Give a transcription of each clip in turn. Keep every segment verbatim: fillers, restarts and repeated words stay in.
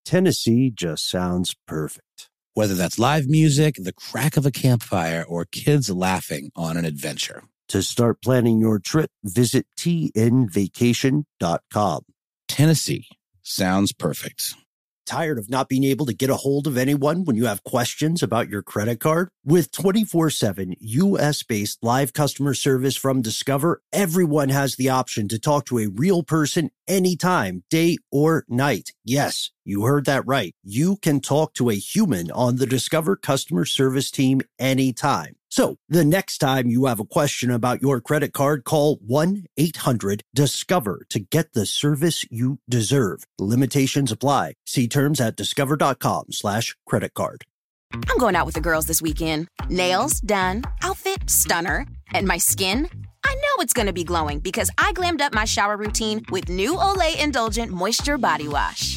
Tennessee just sounds perfect. Whether that's live music, the crack of a campfire, or kids laughing on an adventure. To start planning your trip, visit T N vacation dot com. Tennessee sounds perfect. Tired of not being able to get a hold of anyone when you have questions about your credit card? With twenty-four seven U S-based live customer service from Discover, everyone has the option to talk to a real person anytime, day or night. Yes, you heard that right. You can talk to a human on the Discover customer service team anytime. So the next time you have a question about your credit card, call one eight hundred discover to get the service you deserve. Limitations apply. See terms at discover.com slash credit card. I'm going out with the girls this weekend. Nails done, outfit stunner, and my skin? I know it's going to be glowing because I glammed up my shower routine with new Olay Indulgent Moisture Body Wash.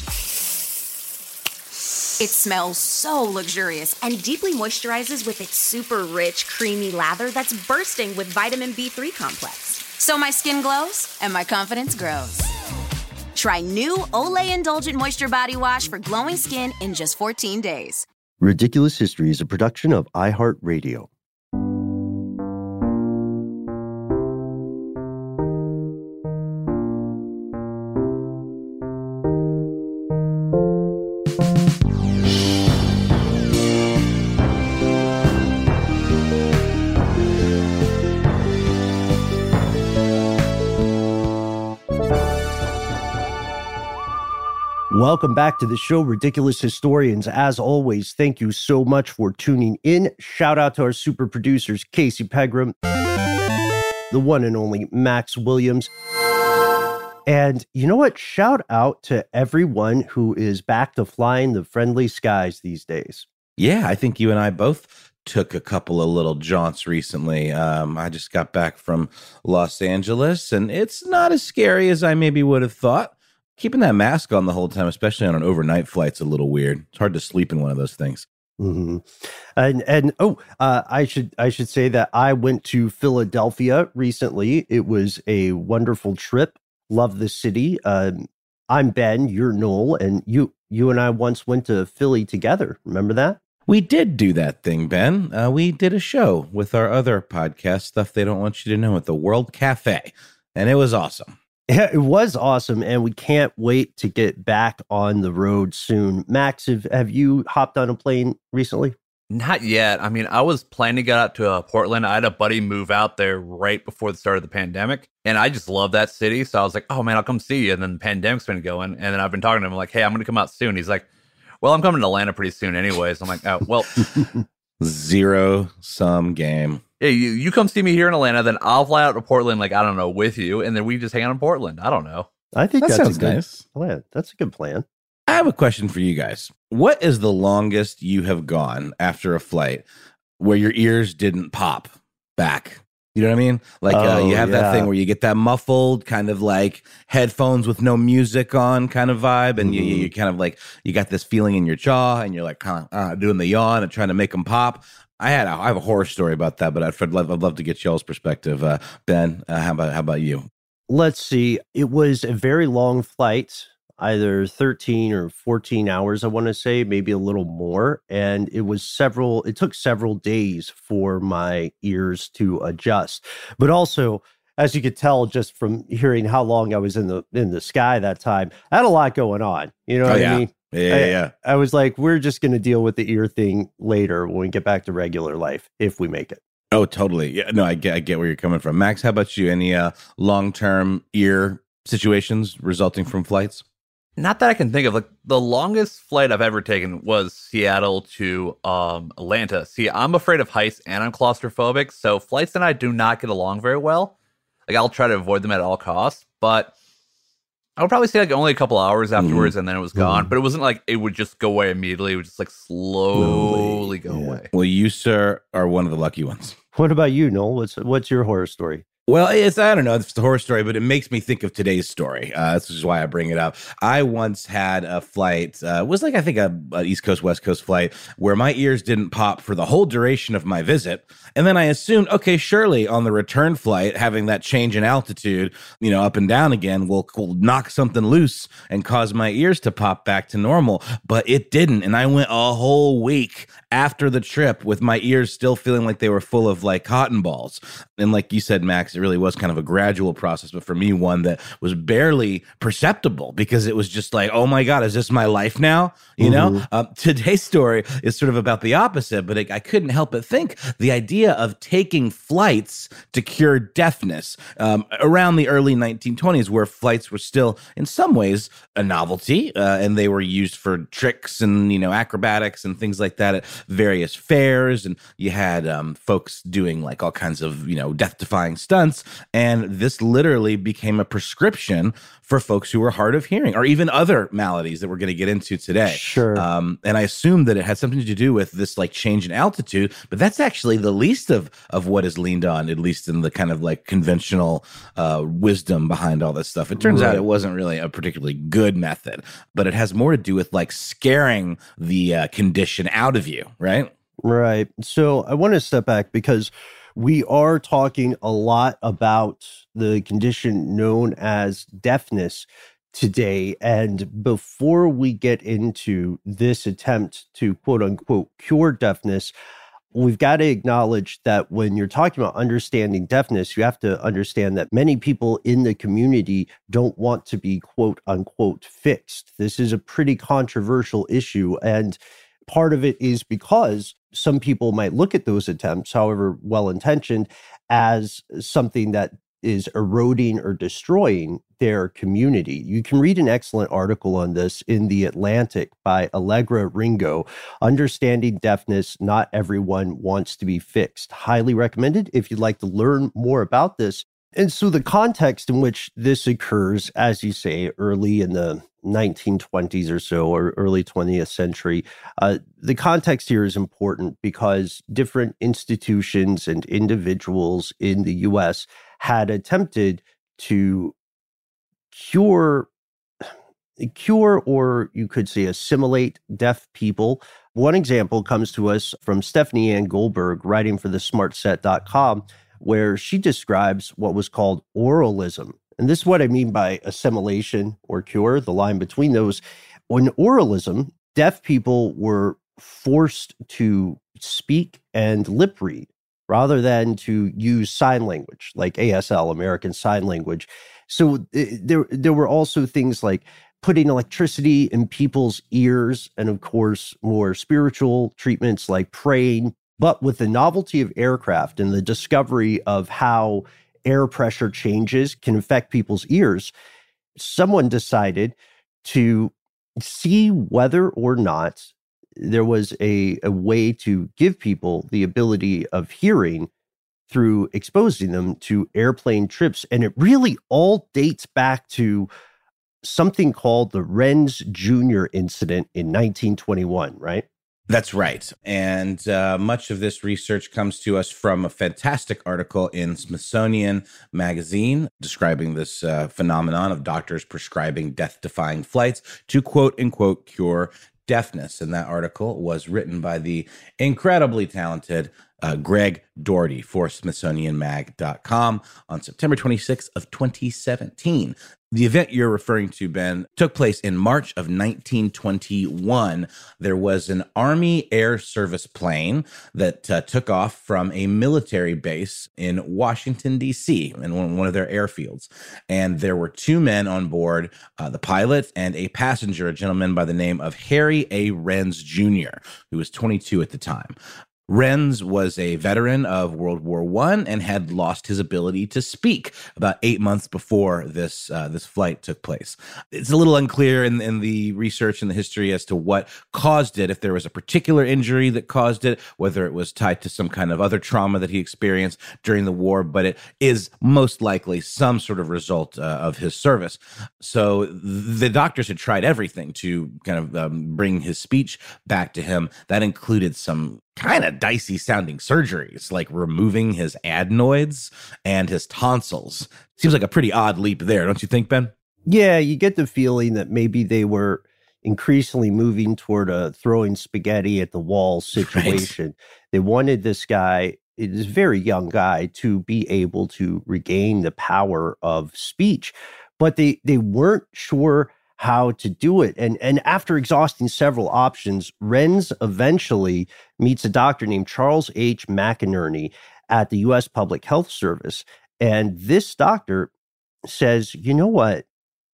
It smells so luxurious and deeply moisturizes with its super rich, creamy lather that's bursting with vitamin B three complex. So my skin glows and my confidence grows. Try new Olay Indulgent Moisture Body Wash for glowing skin in just fourteen days. Ridiculous History is a production of iHeartRadio. Welcome back to the show, Ridiculous Historians. As always, thank you so much for tuning in. Shout out to our super producers, Casey Pegram, the one and only Max Williams. And you know what? Shout out to everyone who is back to flying the friendly skies these days. Yeah, I think you and I both took a couple of little jaunts recently. Um, I just got back from Los Angeles, and it's not as scary as I maybe would have thought. Keeping that mask on the whole time, especially on an overnight flight, is a little weird. It's hard to sleep in one of those things. Mm-hmm. And and oh, uh, I should I should say that I went to Philadelphia recently. It was a wonderful trip. Love the city. Um, I'm Ben. You're Noel, and you you and I once went to Philly together. Remember that? We did do that thing, Ben. Uh, we did a show with our other podcast, Stuff They Don't Want You to Know, at the World Cafe, and it was awesome. Yeah, it was awesome, and we can't wait to get back on the road soon. Max, have, have you hopped on a plane recently? Not yet. I mean, I was planning to get out to uh, Portland. I had a buddy move out there right before the start of the pandemic, and I just love that city. So I was like, oh, man, I'll come see you. And then the pandemic's been going, and then I've been talking to him. I'm like, hey, I'm going to come out soon. He's like, well, I'm coming to Atlanta pretty soon anyways. I'm like, oh, well. Zero-sum game. Yeah, you, you come see me here in Atlanta, then I'll fly out to Portland, like, I don't know, with you, and then we just hang out in Portland. I don't know. I think that that's sounds a good nice. plan. That's a good plan. I have a question for you guys. What is the longest you have gone after a flight where your ears didn't pop back? You know what I mean? Like Oh, uh, you have yeah. that thing where you get that muffled kind of like headphones with no music on kind of vibe. And you, you, you kind of like, you got this feeling in your jaw and you're like kind of uh, doing the yawn and trying to make them pop. I had a, I have a horror story about that, but I'd love, I'd love to get y'all's perspective. Uh, Ben, uh, how about how about you? Let's see. It was a very long flight, either thirteen or fourteen hours, I want to say, maybe a little more. And it was several, it took several days for my ears to adjust. But also, as you could tell just from hearing how long I was in the in the sky that time, I had a lot going on. You know Oh, what yeah. I mean? Yeah, yeah, I, yeah. I was like, we're just going to deal with the ear thing later when we get back to regular life, if we make it. Oh, totally. Yeah, no, I get, I get where you're coming from. Max, how about you? Any uh, long-term ear situations resulting from flights? Not that I can think of. Like, the longest flight I've ever taken was Seattle to um, Atlanta. See, I'm afraid of heights and I'm claustrophobic, so flights and I do not get along very well. Like, I'll try to avoid them at all costs, but I would probably say like only a couple hours afterwards, mm-hmm. and then it was gone. Mm-hmm. But it wasn't like it would just go away immediately. It would just like slowly go yeah. away. Well, you, sir, are one of the lucky ones. What about you, Noel? What's what's your horror story? Well, it's, I don't know, it's the horror story, but it makes me think of today's story. Uh, this is why I bring it up. I once had a flight, uh, it was like, I think a, a East Coast, West Coast flight where my ears didn't pop for the whole duration of my visit. And then I assumed, okay, surely on the return flight, having that change in altitude, you know, up and down again will, will knock something loose and cause my ears to pop back to normal. But it didn't. And I went a whole week after the trip with my ears still feeling like they were full of like cotton balls. And like you said, Max, it really was kind of a gradual process, but for me, one that was barely perceptible because it was just like, oh my God, is this my life now? You mm-hmm. know, uh, today's story is sort of about the opposite, but it, I couldn't help but think the idea of taking flights to cure deafness um, around the early nineteen twenties, where flights were still in some ways a novelty, uh, and they were used for tricks and, you know, acrobatics and things like that at various fairs. And you had um, folks doing like all kinds of, you know, death-defying stunts. And this literally became a prescription for folks who were hard of hearing, or even other maladies that we're going to get into today. Sure. Um, and I assumed that it had something to do with this like change in altitude, but that's actually the least of of what is leaned on, at least in the kind of like conventional uh, wisdom behind all this stuff. It turns right. out it wasn't really a particularly good method, but it has more to do with like scaring the uh, condition out of you, right? Right. So I want to step back because we are talking a lot about the condition known as deafness today. And before we get into this attempt to quote unquote cure deafness, we've got to acknowledge that when you're talking about understanding deafness, you have to understand that many people in the community don't want to be quote unquote fixed. This is a pretty controversial issue. And part of it is because some people might look at those attempts, however well-intentioned, as something that is eroding or destroying their community. You can read an excellent article on this in The Atlantic by Allegra Ringo, Understanding Deafness, Not Everyone Wants to be Fixed. Highly recommended if you'd like to learn more about this. And so the context in which this occurs, as you say, early in the nineteen twenties or so, or early twentieth century, uh, the context here is important because different institutions and individuals in the U S had attempted to cure, cure, or you could say assimilate deaf people. One example comes to us from Stephanie Ann Goldberg, writing for the smart set dot com, where she describes what was called oralism. And this is what I mean by assimilation or cure, the line between those. In oralism, deaf people were forced to speak and lip read rather than to use sign language, like A S L, American Sign Language. So there, there were also things like putting electricity in people's ears, and of course, more spiritual treatments like praying. But with the novelty of aircraft and the discovery of how air pressure changes can affect people's ears, someone decided to see whether or not there was a, a way to give people the ability of hearing through exposing them to airplane trips. And it really all dates back to something called the Renz Junior incident in nineteen twenty-one, right? That's right. And uh, much of this research comes to us from a fantastic article in Smithsonian Magazine describing this uh, phenomenon of doctors prescribing death-defying flights to quote-unquote cure deafness. And that article was written by the incredibly talented uh, Greg Doherty for Smithsonian Mag dot com on September twenty-sixth of twenty seventeen. The event you're referring to, Ben, took place in March of nineteen twenty-one. There was an Army Air Service plane that uh, took off from a military base in Washington, D C, in one, one of their airfields. And there were two men on board, uh, the pilot and a passenger, a gentleman by the name of Harry A. Renz Junior, who was twenty-two at the time. Renz was a veteran of World War One and had lost his ability to speak about eight months before this uh, this flight took place. It's a little unclear in, in the research and the history as to what caused it, if there was a particular injury that caused it, whether it was tied to some kind of other trauma that he experienced during the war, but it is most likely some sort of result uh, of his service. So the doctors had tried everything to kind of um, bring his speech back to him. That included some kind of dicey sounding surgeries, like removing his adenoids and his tonsils. Seems like a pretty odd leap there, don't you think, Ben? Yeah, you get the feeling that maybe they were increasingly moving toward a throwing spaghetti at the wall situation. Right. They wanted this guy, this very young guy, to be able to regain the power of speech, but they they weren't sure how to do it. And, and after exhausting several options, Renz eventually meets a doctor named Charles H. McInerney at the U S Public Health Service. And this doctor says, you know what,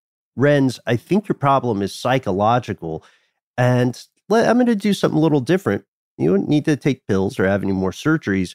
Renz, I think your problem is psychological, and let, I'm going to do something a little different. You don't need to take pills or have any more surgeries.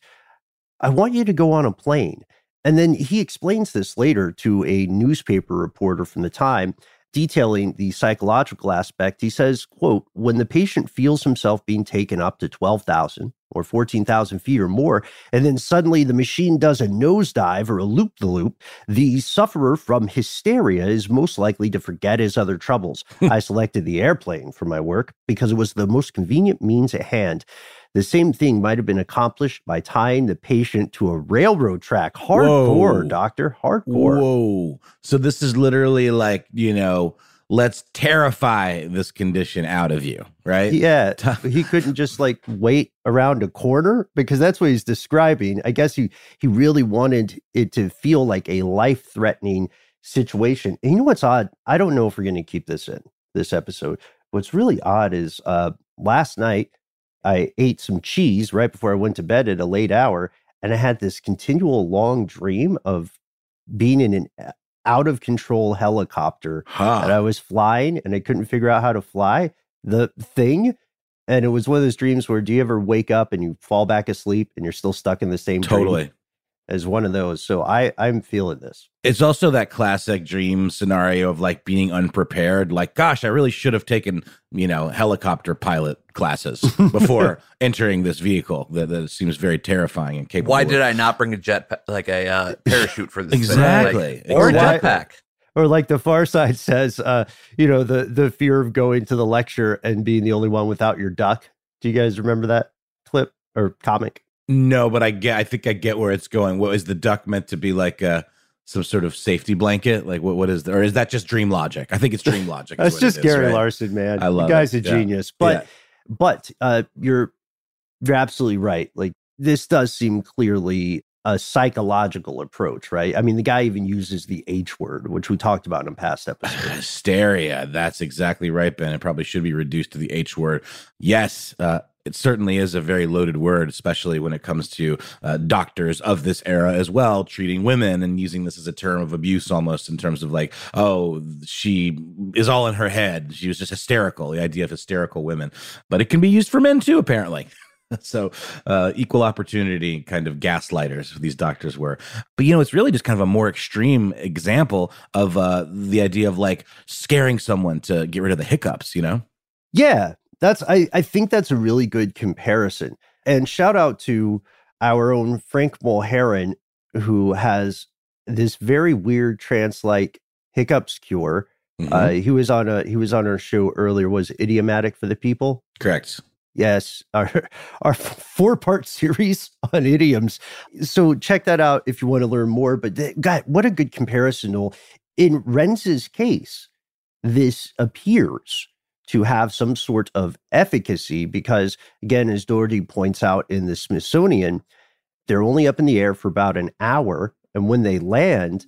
I want you to go on a plane. And then he explains this later to a newspaper reporter from the time, detailing the psychological aspect. He says, quote, when the patient feels himself being taken up to twelve thousand or fourteen thousand feet or more, and then suddenly the machine does a nosedive or a loop-the-loop, the sufferer from hysteria is most likely to forget his other troubles. I selected the airplane for my work because it was the most convenient means at hand. The same thing might have been accomplished by tying the patient to a railroad track. Hardcore, Whoa. Doctor, hardcore. Whoa. So this is literally like, you know, let's terrify this condition out of you, right? Yeah. He couldn't just like wait around a corner, because that's what he's describing. I guess he, he really wanted it to feel like a life-threatening situation. And you know what's odd? I don't know if we're going to keep this in this episode. What's really odd is uh, last night, I ate some cheese right before I went to bed at a late hour, and I had this continual long dream of being in an out of control helicopter huh. that I was flying, and I couldn't figure out how to fly the thing. And it was one of those dreams where, do you ever wake up and you fall back asleep and you're still stuck in the same totally dream? As one of those. So I, I'm feeling this. It's also that classic dream scenario of like being unprepared. Like, gosh, I really should have taken, you know, helicopter pilot classes before entering this vehicle. That, that seems very terrifying and capable. Why did I not bring a jet, like a uh, parachute for this? Exactly. Thing? Like, or exactly. a jetpack. Or like the Far Side says, uh, you know, the, the fear of going to the lecture and being the only one without your duck. Do you guys remember that clip or comic? No, but I get. I think I get where it's going. What is the duck meant to be, like a some sort of safety blanket? Like what? What is? The, or is that just dream logic? I think it's dream logic. That's just it is, Gary right? Larson, man. I love the guy's it. a Yeah. genius. But Yeah. but uh, you're you're absolutely right. Like this does seem clearly a psychological approach, right? I mean, the guy even uses the H word, which we talked about in past episodes. Hysteria. That's exactly right, Ben. It probably should be reduced to the H word. Yes. Uh, It certainly is a very loaded word, especially when it comes to uh, doctors of this era as well, treating women and using this as a term of abuse almost, in terms of like, oh, she is all in her head. She was just hysterical, the idea of hysterical women. But it can be used for men too, apparently. So uh, equal opportunity kind of gaslighters these doctors were. But, you know, it's really just kind of a more extreme example of uh, the idea of like scaring someone to get rid of the hiccups, you know? Yeah. That's I, I think that's a really good comparison. And shout out to our own Frank Mulheron, who has this very weird trance-like hiccups cure. Mm-hmm. Uh, he was on a he was on our show earlier. Was Idiomatic for the People? Correct. Yes, our our four-part series on idioms. So check that out if you want to learn more. But th- God, what a good comparison, Noel. In Renz's case, this appears to have some sort of efficacy because, again, as Doherty points out in the Smithsonian, they're only up in the air for about an hour. And when they land,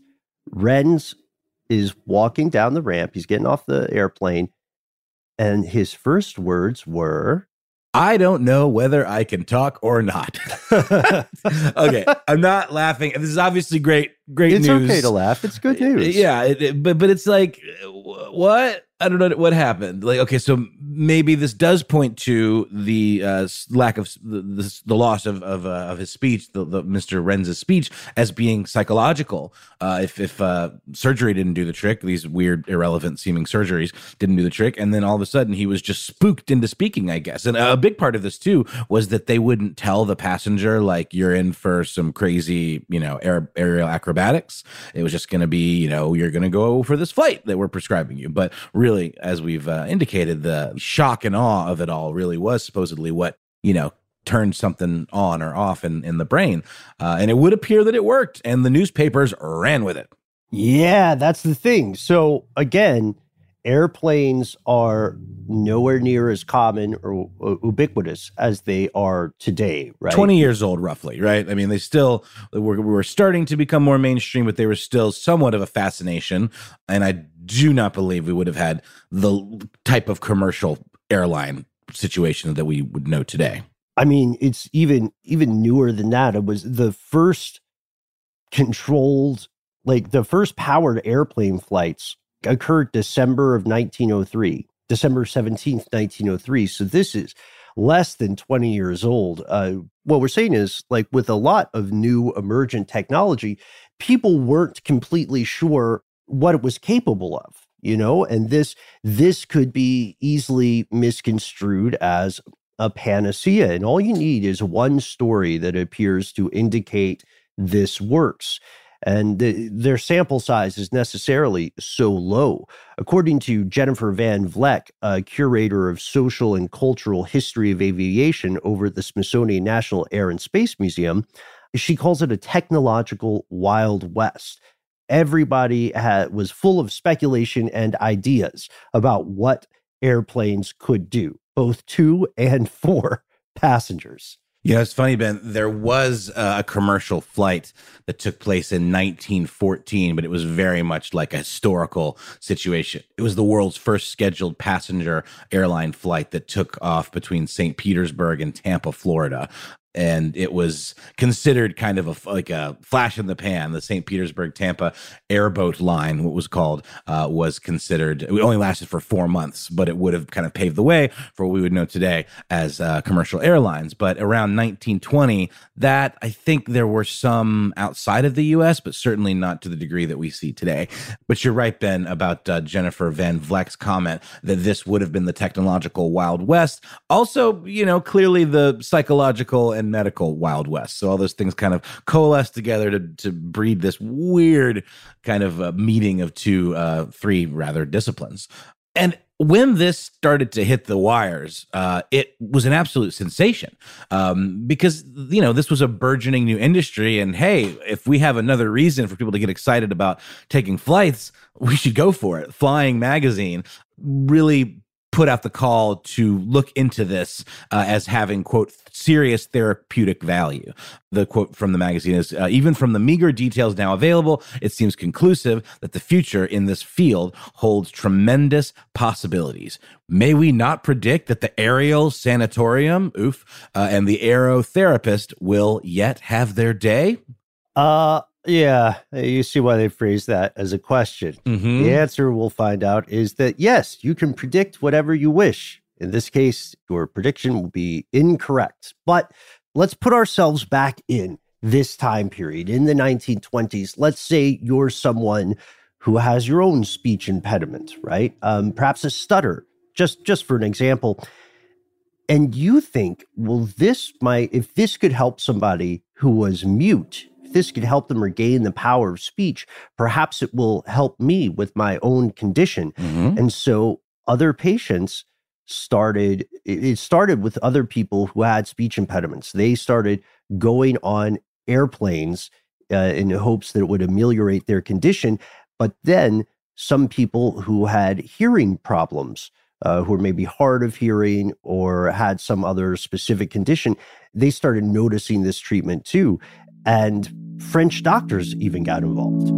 Renz is walking down the ramp. He's getting off the airplane. And his first words were, I don't know whether I can talk or not. Okay, I'm not laughing. This is obviously great, great it's news. It's okay to laugh. It's good news. Yeah, it, it, but but it's like, what? I don't know what happened. Like, okay, so maybe this does point to the uh, lack of the, the, the loss of of, uh, of his speech, the, the Mister Renz's speech, as being psychological. Uh, if if uh, surgery didn't do the trick, these weird, irrelevant seeming surgeries didn't do the trick, and then all of a sudden he was just spooked into speaking, I guess. And a big part of this too was that they wouldn't tell the passenger like you're in for some crazy, you know, air, aerial acrobatics. It was just going to be, you know, you're going to go for this flight that we're prescribing you, but really. Really, as we've uh, indicated, the shock and awe of it all really was supposedly what, you know, turned something on or off in, in the brain. Uh, and it would appear that it worked, and the newspapers ran with it. Yeah, that's the thing. So again, airplanes are nowhere near as common or ubiquitous as they are today, right? twenty years old, roughly, right? I mean, they still were, were starting to become more mainstream, but they were still somewhat of a fascination. And I do not believe we would have had the type of commercial airline situation that we would know today. I mean, it's even even newer than that. It was the first controlled, like the first powered airplane flights occurred December of nineteen oh three, December seventeenth, nineteen oh three. So this is less than twenty years old. Uh, what we're saying is, like with a lot of new emergent technology, people weren't completely sure what it was capable of, you know, and this this could be easily misconstrued as a panacea. And all you need is one story that appears to indicate this works. And the, their sample size is necessarily so low. According to Jennifer Van Vleck, a curator of social and cultural history of aviation over at the Smithsonian National Air and Space Museum, she calls it a technological Wild West. Everybody had, was full of speculation and ideas about what airplanes could do, both to and for passengers. Yeah, it's funny, Ben. There was uh, a commercial flight that took place in nineteen fourteen, but it was very much like a historical situation. It was the world's first scheduled passenger airline flight that took off between Saint Petersburg and Tampa, Florida. And it was considered kind of a, like a flash in the pan. The Saint Petersburg Tampa airboat line, what was called, uh, was considered, it only lasted for four months, but it would have kind of paved the way for what we would know today as uh, commercial airlines. But around nineteen twenty, that I think there were some outside of the U S, but certainly not to the degree that we see today. But you're right, Ben, about uh, Jennifer Van Vleck's comment that this would have been the technological Wild West. Also, you know, clearly the psychological and medical Wild West. So all those things kind of coalesce together to, to breed this weird kind of uh, meeting of two, uh, three rather disciplines. And when this started to hit the wires, uh, it was an absolute sensation um, because, you know, this was a burgeoning new industry. And hey, if we have another reason for people to get excited about taking flights, we should go for it. Flying Magazine really put out the call to look into this uh, as having, quote, serious therapeutic value. The quote from the magazine is, uh, even from the meager details now available, it seems conclusive that the future in this field holds tremendous possibilities. May we not predict that the aerial sanatorium, oof, uh, and the aerotherapist will yet have their day? Uh, yeah, you see why they phrase that as a question. Mm-hmm. The answer, we'll find out, is that yes, you can predict whatever you wish. In this case, your prediction will be incorrect. But let's put ourselves back in this time period, in the nineteen twenties. Let's say you're someone who has your own speech impediment, right? Um, perhaps a stutter, just, just for an example. And you think, well, this might, if this could help somebody who was mute, if this could help them regain the power of speech, perhaps it will help me with my own condition. Mm-hmm. And so other patients started, it started with other people who had speech impediments. They started going on airplanes uh, in hopes that it would ameliorate their condition. But then some people who had hearing problems, uh, who were maybe hard of hearing or had some other specific condition, they started noticing this treatment too. And French doctors even got involved.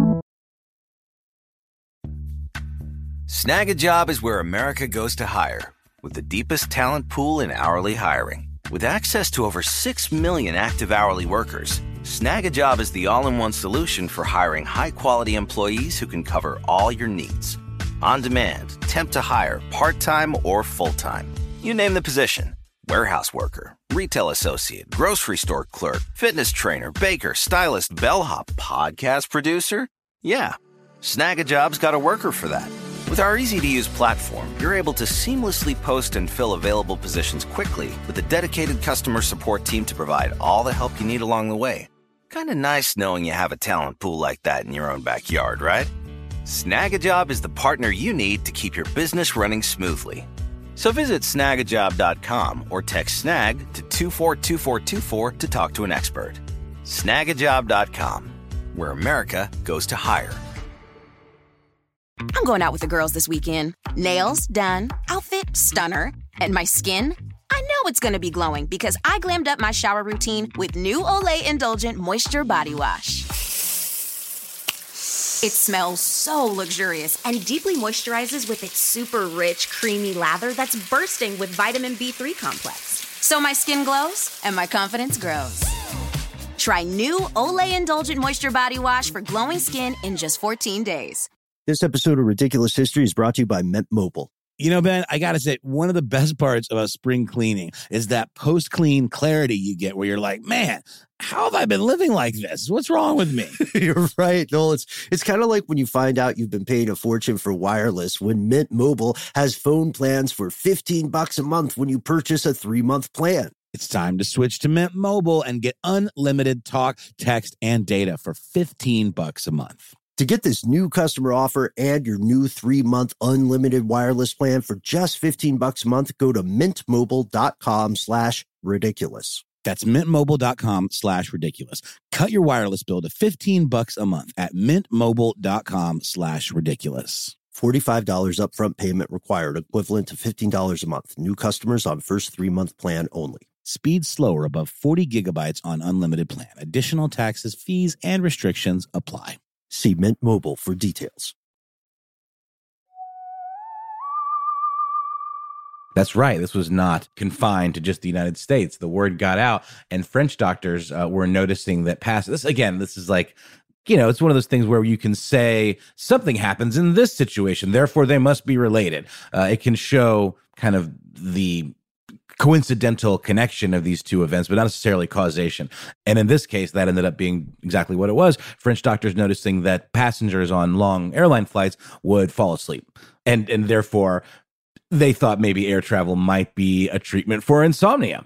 Snag a Job is where America goes to hire, with the deepest talent pool in hourly hiring. With access to over six million active hourly workers, Snag a Job is the all-in-one solution for hiring high-quality employees who can cover all your needs. On demand, temp to hire, part-time or full-time. You name the position. Warehouse worker, retail associate, grocery store clerk, fitness trainer, baker, stylist, bellhop, podcast producer. Yeah, Snag a Job's got a worker for that. With our easy-to-use platform, you're able to seamlessly post and fill available positions quickly with a dedicated customer support team to provide all the help you need along the way. Kind of nice knowing you have a talent pool like that in your own backyard, right? Snag a Job is the partner you need to keep your business running smoothly. So visit snag a job dot com or text snag to two four two four two four to talk to an expert. snag a job dot com, where America goes to hire. I'm going out with the girls this weekend. Nails done, outfit stunner, and my skin? I know it's going to be glowing because I glammed up my shower routine with new Olay Indulgent Moisture Body Wash. It smells so luxurious and deeply moisturizes with its super rich, creamy lather that's bursting with vitamin B three complex. So my skin glows and my confidence grows. Try new Olay Indulgent Moisture Body Wash for glowing skin in just fourteen days. This episode of Ridiculous History is brought to you by Mint Mobile. You know, Ben, I got to say, one of the best parts about spring cleaning is that post-clean clarity you get where you're like, man, how have I been living like this? What's wrong with me? You're right, Noel. It's, it's kind of like when you find out you've been paying a fortune for wireless when Mint Mobile has phone plans for fifteen bucks a month when you purchase a three-month plan. It's time to switch to Mint Mobile and get unlimited talk, text, and data for fifteen bucks a month. To get this new customer offer and your new three-month unlimited wireless plan for just fifteen bucks a month, go to mintmobile.com slash ridiculous. That's mintmobile.com slash ridiculous. Cut your wireless bill to fifteen bucks a month at mintmobile.com slash ridiculous. forty-five dollars upfront payment required, equivalent to fifteen dollars a month. New customers on first three-month plan only. Speed slower above forty gigabytes on unlimited plan. Additional taxes, fees, and restrictions apply. See Mint Mobile for details. That's right. This was not confined to just the United States. The word got out, and French doctors uh, were noticing that past this. Again, this is like, you know, it's one of those things where you can say something happens in this situation, therefore they must be related. Uh, it can show kind of the coincidental connection of these two events, but not necessarily causation. And in this case, that ended up being exactly what it was. French doctors noticing that passengers on long airline flights would fall asleep. And, and therefore, they thought maybe air travel might be a treatment for insomnia.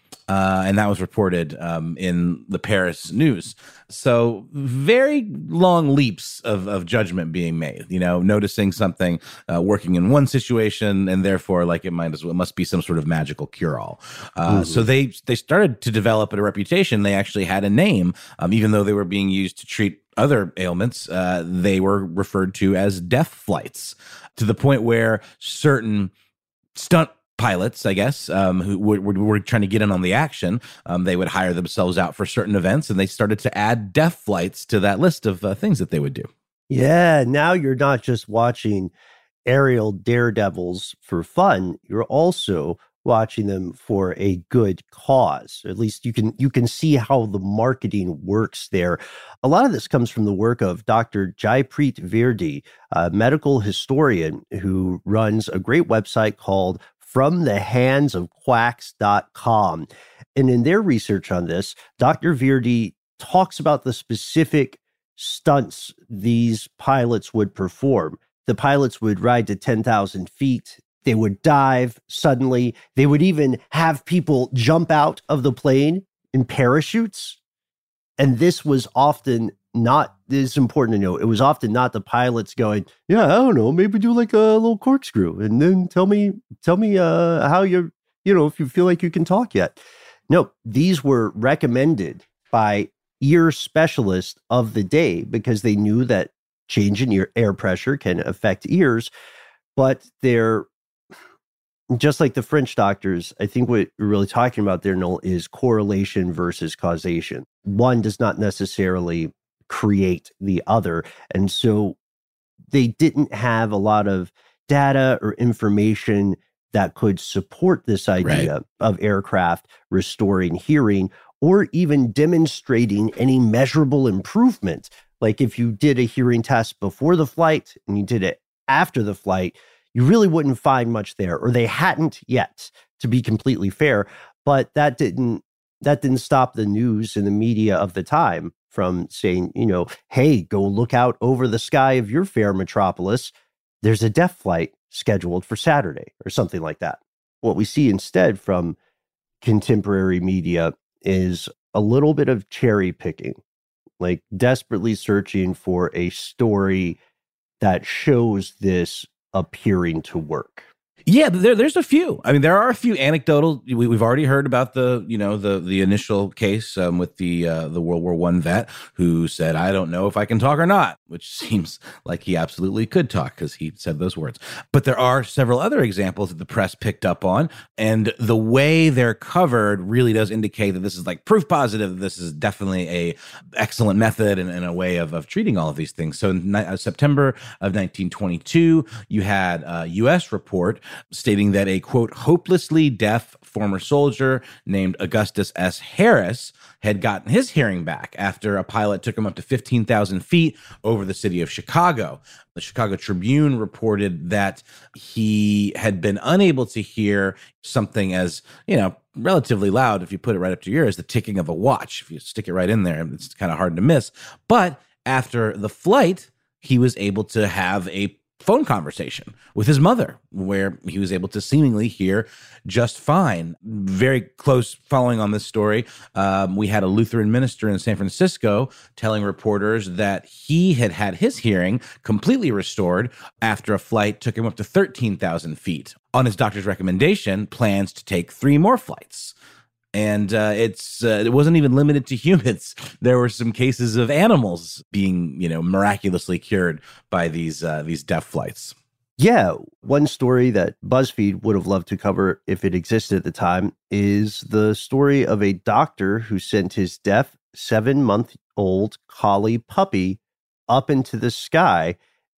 Uh, and that was reported um, in the Paris news. So very long leaps of, of judgment being made, you know, noticing something uh, working in one situation, and therefore, like, it might as well, it must be some sort of magical cure-all. Uh, mm-hmm. So they they started to develop a reputation. They actually had a name, um, even though they were being used to treat other ailments. Uh, they were referred to as death flights, to the point where certain stunt pilots, I guess, um, who were, were trying to get in on the action, um, they would hire themselves out for certain events, and they started to add death flights to that list of uh, things that they would do. Yeah, now you're not just watching aerial daredevils for fun, you're also watching them for a good cause. At least you can you can see how the marketing works there. A lot of this comes from the work of Doctor Jaipreet Virdi, a medical historian who runs a great website called from the hands of quacks dot com. And in their research on this, Doctor Virdi talks about the specific stunts these pilots would perform. The pilots would ride to ten thousand feet. They would dive suddenly. They would even have people jump out of the plane in parachutes. And this was often not, this is important to note, it was often not the pilots going, yeah, I don't know, maybe do like a little corkscrew and then tell me, tell me uh, how you're, you know, if you feel like you can talk yet. No, these were recommended by ear specialists of the day because they knew that change in ear, air pressure can affect ears, but they're just like the French doctors. I think what we're really talking about there, Noel, is correlation versus causation. One does not necessarily create the other. And so they didn't have a lot of data or information that could support this idea right. of aircraft restoring hearing or even demonstrating any measurable improvement. Like if you did a hearing test before the flight and you did it after the flight, you really wouldn't find much there, or they hadn't yet, to be completely fair. But that didn't that didn't stop the news and the media of the time from saying, you know, hey, go look out over the sky of your fair metropolis. There's a death flight scheduled for Saturday, or something like that. What we see instead from contemporary media is a little bit of cherry picking, like desperately searching for a story that shows this appearing to work. Yeah, there, there's a few. I mean, there are a few anecdotal. We, we've already heard about the, you know, the the initial case um, with the uh, the World War One vet who said, "I don't know if I can talk or not," which seems like he absolutely could talk because he said those words. But there are several other examples that the press picked up on, and the way they're covered really does indicate that this is like proof positive. This is definitely a excellent method and, and a way of of treating all of these things. So in uh, September of nineteen twenty-two, you had a U S report stating that a, quote, hopelessly deaf former soldier named Augustus S. Harris had gotten his hearing back after a pilot took him up to fifteen thousand feet over the city of Chicago. The Chicago Tribune reported that he had been unable to hear something as, you know, relatively loud, if you put it right up to your ear, as the ticking of a watch. If you stick it right in there, it's kind of hard to miss. But after the flight, he was able to have a phone conversation with his mother, where he was able to seemingly hear just fine. Very close following on this story, um, we had a Lutheran minister in San Francisco telling reporters that he had had his hearing completely restored after a flight took him up to thirteen thousand feet. On his doctor's recommendation, plans to take three more flights. And uh, it's uh, it wasn't even limited to humans. There were some cases of animals being, you know, miraculously cured by these uh, these deaf flights. Yeah, one story that BuzzFeed would have loved to cover if it existed at the time is the story of a doctor who sent his deaf seven-month-old collie puppy up into the sky.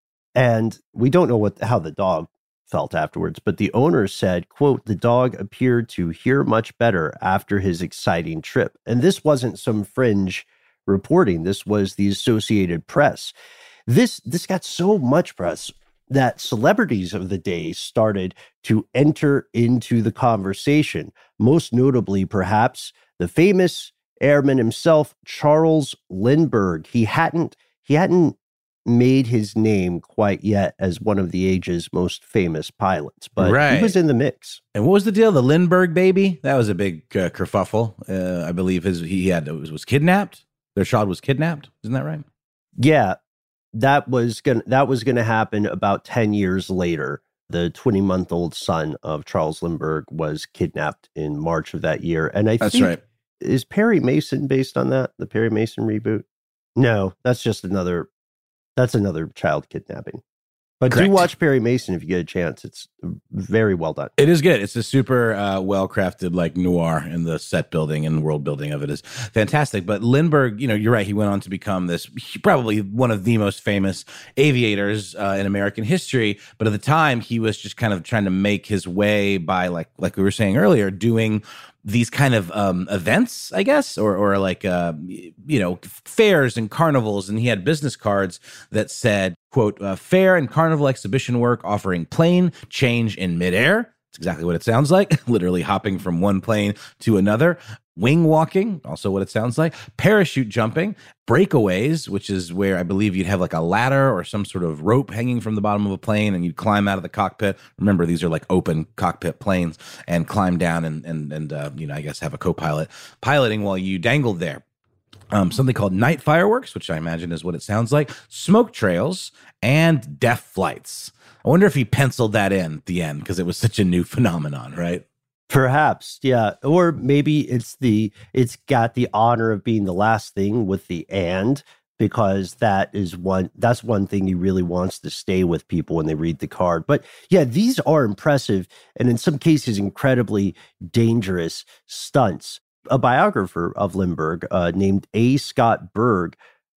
And we don't know what how the dog felt afterwards, but the owner said, quote, the dog appeared to hear much better after his exciting trip. And this wasn't some fringe reporting. This was the Associated Press. This, this got so much press that celebrities of the day started to enter into the conversation, most notably, perhaps, the famous airman himself, Charles Lindbergh. He hadn't, he hadn't made his name quite yet as one of the age's most famous pilots, but right. He was in the mix. And what was the deal? The Lindbergh baby? That was a big uh, kerfuffle. Uh, I believe his he had was, was kidnapped. Their child was kidnapped. Isn't that right? Yeah, that was gonna that was gonna happen about ten years later. The twenty-month-old son of Charles Lindbergh was kidnapped in March of that year, and I that's think right. Is Perry Mason based on that? The Perry Mason reboot? No, that's just another. That's another child kidnapping. But Correct. Do watch Perry Mason if you get a chance. It's very well done. It is good. It's a super uh, well-crafted like noir, and the set building and world building of it is fantastic. But Lindbergh, you know, you're right. He went on to become this probably one of the most famous aviators uh, in American history. But at the time, he was just kind of trying to make his way by, like like we were saying earlier, doing these kind of um, events, I guess, or or like, uh, you know, fairs and carnivals. And he had business cards that said, quote, uh, fair and carnival exhibition work offering plane change in midair. It's exactly what it sounds like, literally hopping from one plane to another. Wing walking, also what it sounds like. Parachute jumping. Breakaways, which is where I believe you'd have like a ladder or some sort of rope hanging from the bottom of a plane and you'd climb out of the cockpit. Remember, these are like open cockpit planes, and climb down and, and, and uh, you know, I guess have a co-pilot piloting while you dangled there. Um, something called night fireworks, which I imagine is what it sounds like, smoke trails, and deaf flights. I wonder if he penciled that in at the end because it was such a new phenomenon, right? Perhaps, yeah. Or maybe it's the it's got the honor of being the last thing with the and, because that is one that's one thing he really wants to stay with people when they read the card. But yeah, these are impressive and in some cases incredibly dangerous stunts. A biographer of Lindbergh uh, named A. Scott Berg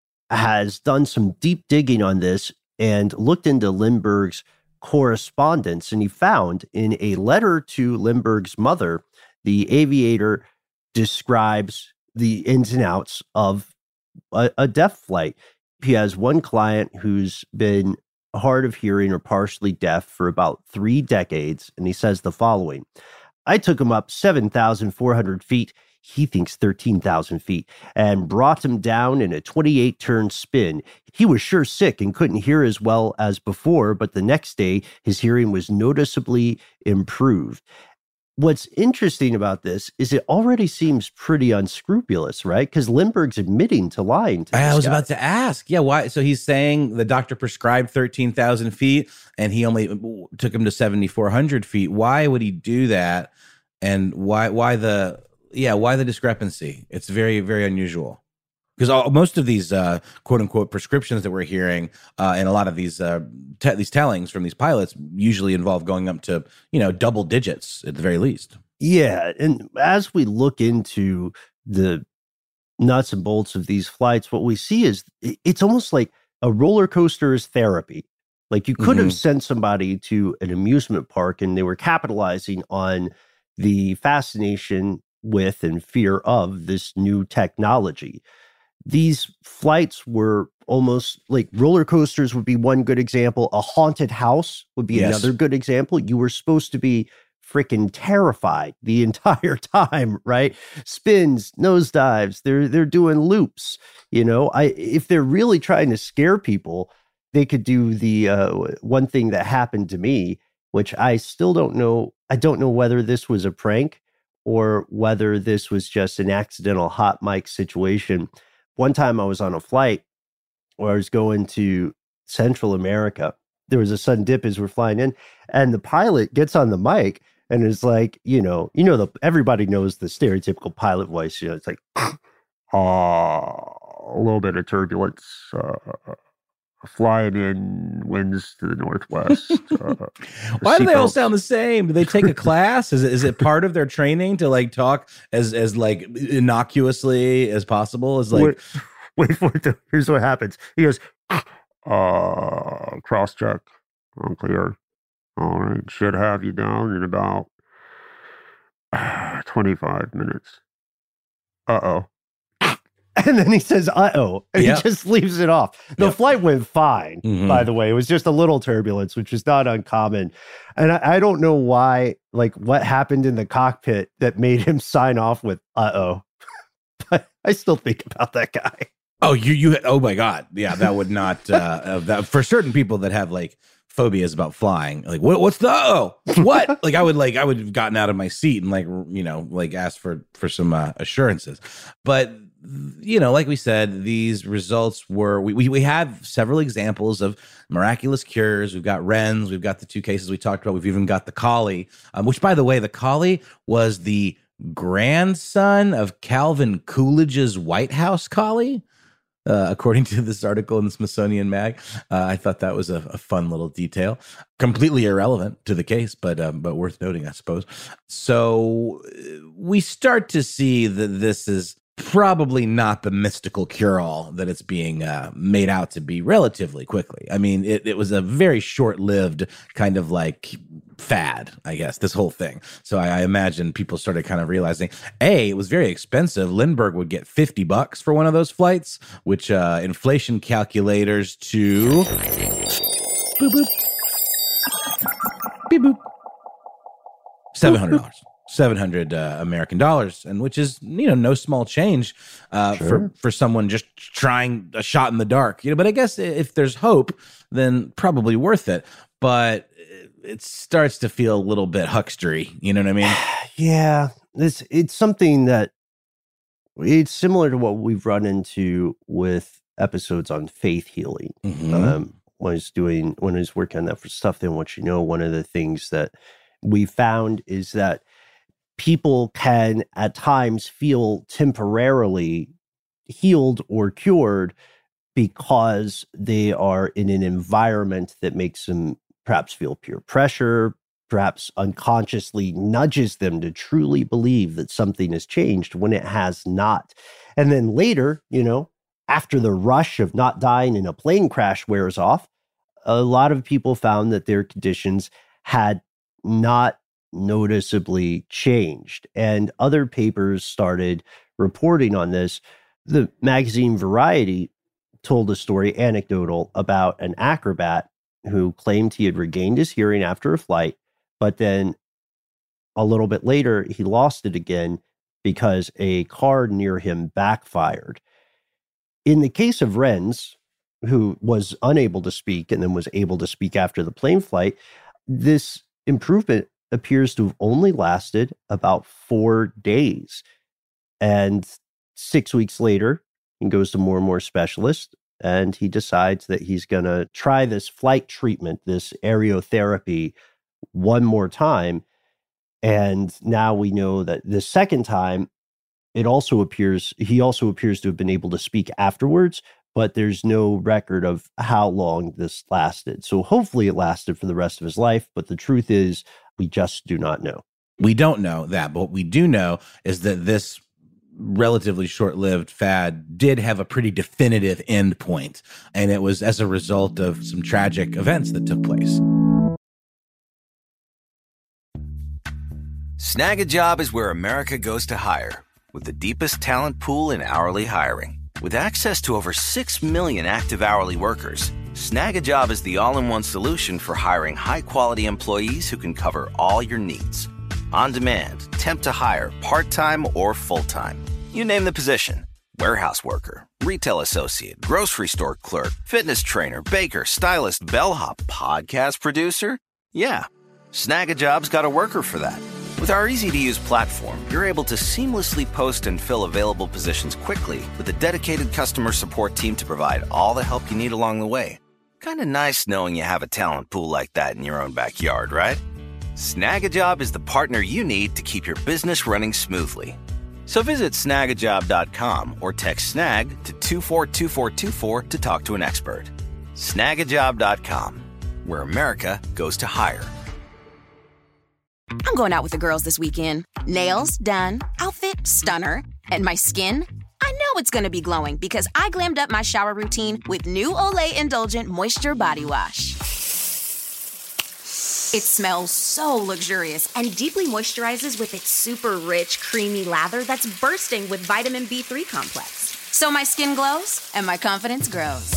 has done some deep digging on this and looked into Lindbergh's correspondence, and he found in a letter to Lindbergh's mother, the aviator describes the ins and outs of a, a deaf flight. He has one client who's been hard of hearing or partially deaf for about three decades, and he says the following: I took him up seven thousand four hundred feet. He thinks thirteen thousand feet, and brought him down in a twenty-eight turn spin. He was sure sick and couldn't hear as well as before, but the next day his hearing was noticeably improved. what's interesting about this is it already seems pretty unscrupulous, right? Because Lindbergh's admitting to lying to this I was guy. about to ask. Yeah, why? So he's saying the doctor prescribed thirteen thousand feet and he only took him to seventy-four hundred feet. Why would he do that? And why why the yeah, why the discrepancy? It's very, very unusual. Because most of these uh, quote unquote prescriptions that we're hearing uh, and a lot of these uh, te- these tellings from these pilots usually involve going up to, you know, double digits at the very least. Yeah. And as we look into the nuts and bolts of these flights, what we see is it's almost like a roller coaster is therapy. Like you could mm-hmm. have sent somebody to an amusement park and they were capitalizing on the fascination with and fear of this new technology. These flights were almost like roller coasters would be one good example. A haunted house would be yes. another good example. You were supposed to be freaking terrified the entire time, right? Spins, nosedives, they're they're doing loops. You know, I if they're really trying to scare people, they could do the uh, one thing that happened to me, which I still don't know. I don't know whether this was a prank or whether this was just an accidental hot mic situation. One time I was on a flight where I was going to Central America. There was a sudden dip as we're flying in, and the pilot gets on the mic and is like, you know, you know, the everybody knows the stereotypical pilot voice. You know, it's like, uh, a little bit of turbulence, uh, flying in, winds to the northwest. Uh, Why do they all sound the same? Do they take a class? Is it is it part of their training to like talk as as like innocuously as possible? Is like, wait, wait for it. To, here's what happens. He goes, uh, cross check, unclear. All right, should have you down in about uh, twenty-five minutes. Uh oh. And then he says, uh-oh, and yep. he just leaves it off. The yep. flight went fine, mm-hmm. by the way. It was just a little turbulence, which is not uncommon. And I, I don't know why, like, what happened in the cockpit that made him sign off with, uh-oh. But I still think about that guy. Oh, you, you, oh my God. Yeah, that would not, uh, uh, that, for certain people that have, like, phobias about flying, like, what, what's the, oh, what? Like, I would, like, I would have gotten out of my seat and, like, you know, like, asked for, for some uh, assurances. But, you know, like we said, these results were, we, we we have several examples of miraculous cures. We've got Wrens, we've got the two cases we talked about. We've even got the collie, um, which, by the way, the collie was the grandson of Calvin Coolidge's White House collie, uh, according to this article in the Smithsonian Mag. Uh, I thought that was a, a fun little detail, completely irrelevant to the case, but um, but worth noting, I suppose. So we start to see that this is probably not the mystical cure-all that it's being uh, made out to be relatively quickly. I mean, it, it was a very short-lived kind of like fad, I guess, this whole thing. So I, I imagine people started kind of realizing, A, it was very expensive. Lindbergh would get fifty bucks for one of those flights, which uh, inflation calculators to boop, boop, beep, boop, seven hundred dollars. seven hundred uh, American dollars, and which is, you know, no small change uh, sure. for, for someone just trying a shot in the dark. You know, but I guess if there's hope, then probably worth it. But it starts to feel a little bit huckstery. You know what I mean? Yeah, it's it's something that it's similar to what we've run into with episodes on faith healing. Mm-hmm. Um, when I was doing when I was working on that for Stuff They Want You to Know, one of the things that we found is that people can at times feel temporarily healed or cured because they are in an environment that makes them perhaps feel peer pressure, perhaps unconsciously nudges them to truly believe that something has changed when it has not. And then later, you know, after the rush of not dying in a plane crash wears off, a lot of people found that their conditions had not noticeably changed. And other papers started reporting on this. The magazine Variety told a story, anecdotal, about an acrobat who claimed he had regained his hearing after a flight, but then a little bit later, he lost it again because a car near him backfired. In the case of Wrens, who was unable to speak and then was able to speak after the plane flight, this improvement appears to have only lasted about four days. And six weeks later, he goes to more and more specialists, and he decides that he's going to try this flight treatment, this aerotherapy, one more time. And now we know that the second time, it also appears, he also appears to have been able to speak afterwards, but there's no record of how long this lasted. So hopefully it lasted for the rest of his life. But the truth is, we just do not know. We don't know that, but what we do know is that this relatively short-lived fad did have a pretty definitive end point, and it was as a result of some tragic events that took place. Snag a Job is where America goes to hire, with the deepest talent pool in hourly hiring. With access to over six million active hourly workers, Snag a Job is the all-in-one solution for hiring high-quality employees who can cover all your needs. On demand, temp to hire, part-time or full-time. You name the position. Warehouse worker, retail associate, grocery store clerk, fitness trainer, baker, stylist, bellhop, podcast producer. Yeah, Snag a Job's got a worker for that. With our easy-to-use platform, you're able to seamlessly post and fill available positions quickly with a dedicated customer support team to provide all the help you need along the way. Kind of nice knowing you have a talent pool like that in your own backyard, right? Snag a Job is the partner you need to keep your business running smoothly. So visit snag a job dot com or text snag to two four two four two four to talk to an expert. snag a job dot com, where America goes to hire. I'm going out with the girls this weekend. Nails done, outfit stunner, and my skin? I know it's going to be glowing because I glammed up my shower routine with new Olay Indulgent Moisture Body Wash. It smells so luxurious and deeply moisturizes with its super rich, creamy lather that's bursting with vitamin B three complex. So my skin glows and my confidence grows.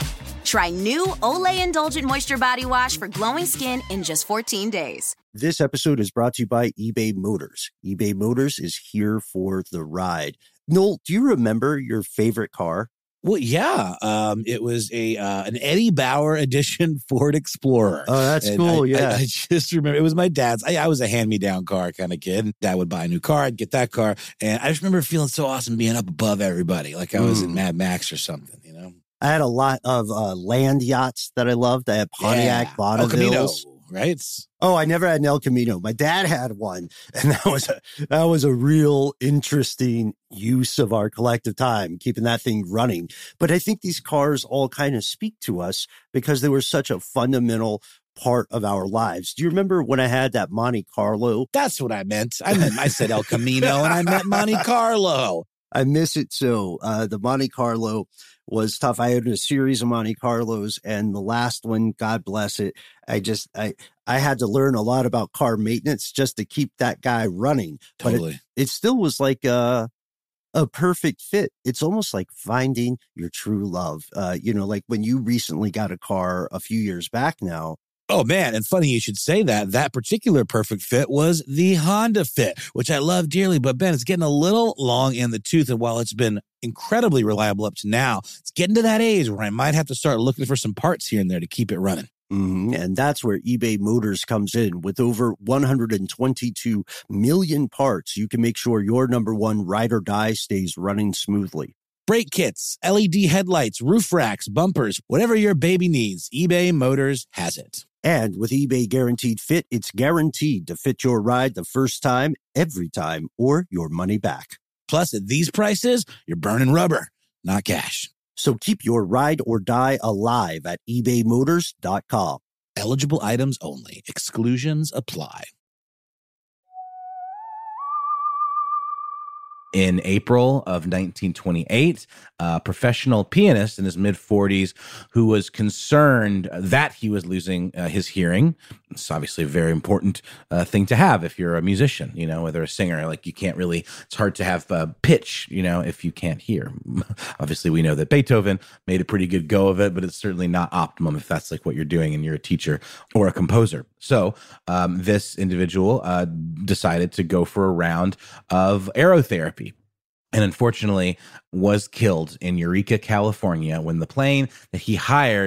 Try new Olay Indulgent Moisture Body Wash for glowing skin in just fourteen days. This episode is brought to you by eBay Motors. eBay Motors is here for the ride. Noel, do you remember your favorite car? Well, yeah, um, it was a uh, an Eddie Bauer edition Ford Explorer. Oh, that's and cool, I, yeah. I, I just remember, it was my dad's. I, I was a hand-me-down car kind of kid. Dad would buy a new car, I'd get that car. And I just remember feeling so awesome being up above everybody, like I was Mm. in Mad Max or something, you know? I had a lot of uh, land yachts that I loved. I had Pontiac Yeah. El Camino, Bonnevilles. right? Oh, I never had an El Camino. My dad had one, and that was a that was a real interesting use of our collective time, keeping that thing running. But I think these cars all kind of speak to us because they were such a fundamental part of our lives. Do you remember when I had that Monte Carlo? That's what I meant. I meant I said El Camino and I meant Monte Carlo. I miss it so. Uh, the Monte Carlo was tough. I had a series of Monte Carlos, and the last one, God bless it, I just I I had to learn a lot about car maintenance just to keep that guy running. Totally. But it, it still was like a a perfect fit. It's almost like finding your true love. Uh, you know, like when you recently got a car a few years back now. Oh, man. And funny you should say that. That particular perfect fit was the Honda Fit, which I love dearly. But, Ben, it's getting a little long in the tooth. And while it's been incredibly reliable up to now, it's getting to that age where I might have to start looking for some parts here and there to keep it running. Mm-hmm. And that's where eBay Motors comes in. With over one hundred twenty-two million parts, you can make sure your number one ride or die stays running smoothly. Brake kits, L E D headlights, roof racks, bumpers, whatever your baby needs, eBay Motors has it. And with eBay Guaranteed Fit, it's guaranteed to fit your ride the first time, every time, or your money back. Plus, at these prices, you're burning rubber, not cash. So keep your ride or die alive at ebay motors dot com. Eligible items only. Exclusions apply. In April of nineteen twenty-eight, a professional pianist in his mid-forties who was concerned that he was losing uh, his hearing. It's obviously a very important uh, thing to have if you're a musician, you know, whether a singer. Like, you can't really, it's hard to have uh, pitch, you know, if you can't hear. Obviously, we know that Beethoven made a pretty good go of it, but it's certainly not optimum if that's like what you're doing and you're a teacher or a composer. So um, this individual uh, decided to go for a round of aerotherapy. And unfortunately was killed in Eureka, California, when the plane that he hired